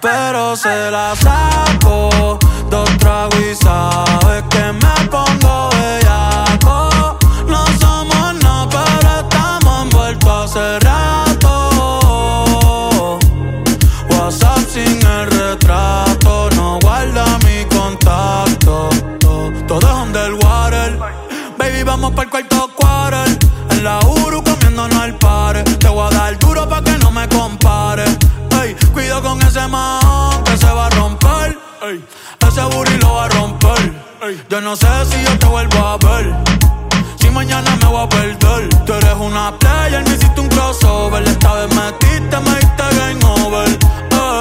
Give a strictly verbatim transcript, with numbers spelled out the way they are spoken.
pero se la saco. Dos tragos y sabes que me pongo bellaco. No somos nada, pero estamos envueltos hace rato. WhatsApp sin el retrato, no guarda mi contacto. Todo es underwater. Baby, vamos pa'l cuarto quarter. En la Uru comiéndonos al par. Te voy a dar duro pa' que no me compare. Ey, cuido con ese man que se va a romper. Ey, ese booty lo va a romper. Ey, yo no sé si yo te vuelvo a ver. Si mañana me voy a perder. Tú eres una player, me hiciste un crossover. Esta vez metiste, me diste game over. Ey,